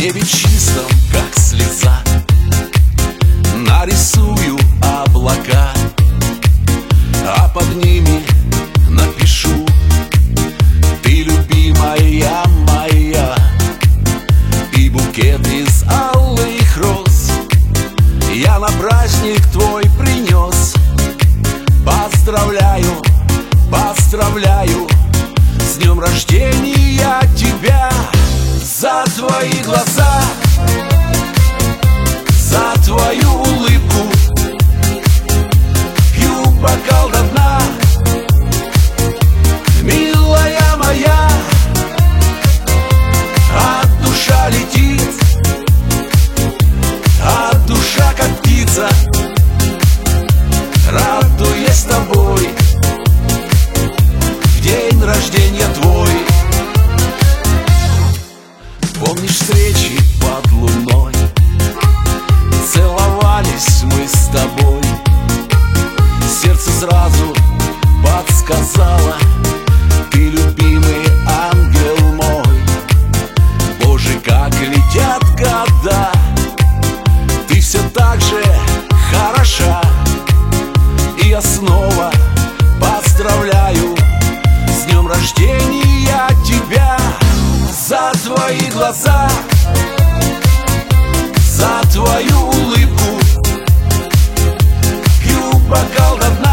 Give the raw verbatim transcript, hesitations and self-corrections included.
небе чистом, как слеза, нарисую облака, а под ними напишу: ты любимая моя. И букет из алых роз я на праздник твой принес. Поздравляю, поздравляю с днем рождения тебя. За твои глаза, за твою улыбку пью бокал до дна. Милая моя, а душа летит, а душа как птица, радуясь тобой в день рождения твой. Помнишь встречи под луной? Целовались мы с тобой. Сердце сразу подсказало: ты любимый ангел мой. Боже, как летят года, ты все так же хороша. И я снова поздравляю с днем рождения тебя. За твои глаза, за твою улыбку пью бокал до дна.